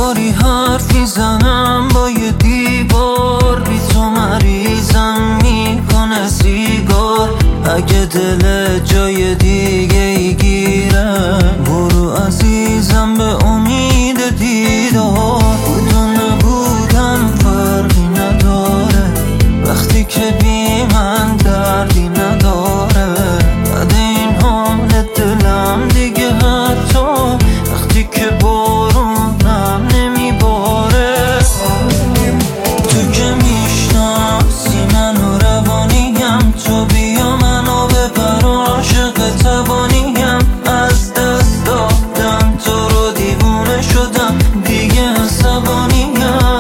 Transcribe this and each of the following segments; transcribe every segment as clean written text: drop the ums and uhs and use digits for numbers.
چطوری حرف میزنم با یه دیوار، بی تو مریضم میکنه سیگار. اگه دل جای دیگه ای گیره، برو عزیزم به امید دیدار. بود و نبودم فرقی نداره، وقتی که بی من دردی نداره. بعد این حال دلم دیگه حتی وقتی که بارونم نمیباره. تو که میشناسی من و روانیم، تو بیا منو ببر، عاشق توانیم. از دست دادم تو رو، دیوونه شدم دیگه عصبانیم.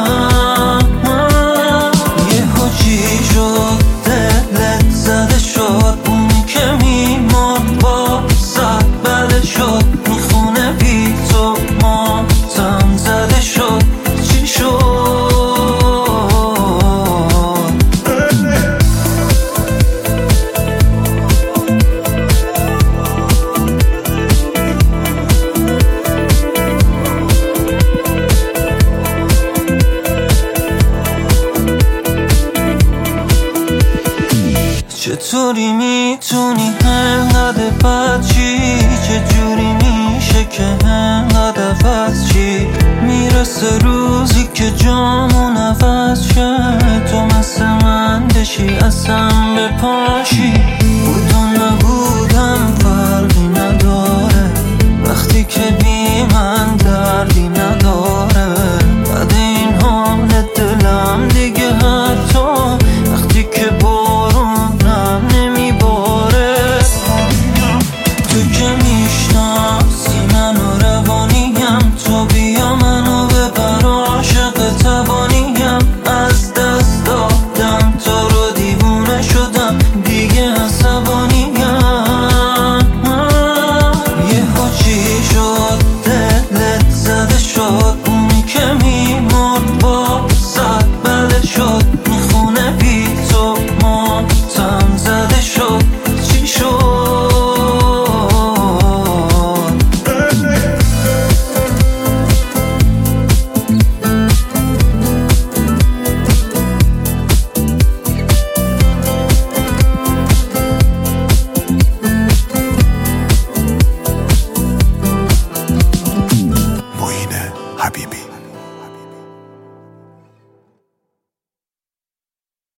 یهو چی شد دلت زده شد، اونی که میمرد با صد بده شد. میخونه بی تو ماتم زده شد، چی شد؟ چطوری میتونی انقدر بد چی؟ چجوری میشه که انقدر عوض چی؟ میرسه روزی که جامون عوض شه، تو مثل من بشی اصلا بپاشی. بود و نبودم فرقی نداره، وقتی که بی من